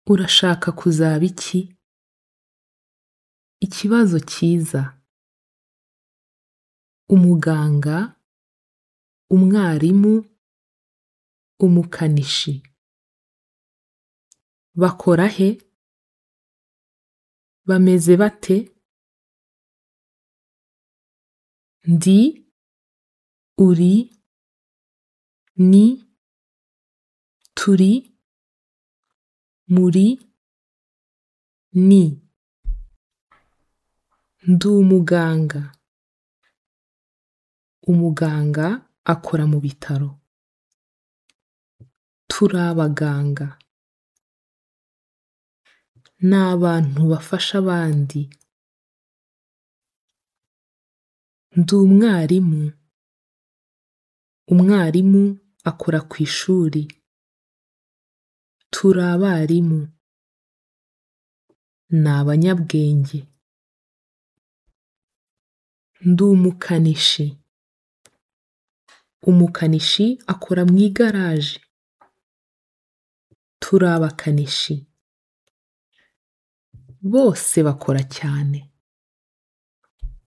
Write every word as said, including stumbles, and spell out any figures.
Urashaka kuzaba iki? Ikibazo cyiza. Umuganga, umwarimu, umukanishi. Bakora he? Bameze bate? Ndi, uri, ni, turi, muri, ni. Ndi umuganga. Umuganga akora mu bitaro. Turi abaganga. Ni abantu bafasha abandi. Ndi umwarimu. Umwarimu akora ku ishuri. Turi abarimu. Ni abanyabwenge. Ndi umukanishi. Umukanishi akora mu igaraje. Turi abakanishi. Bose bakora cyane.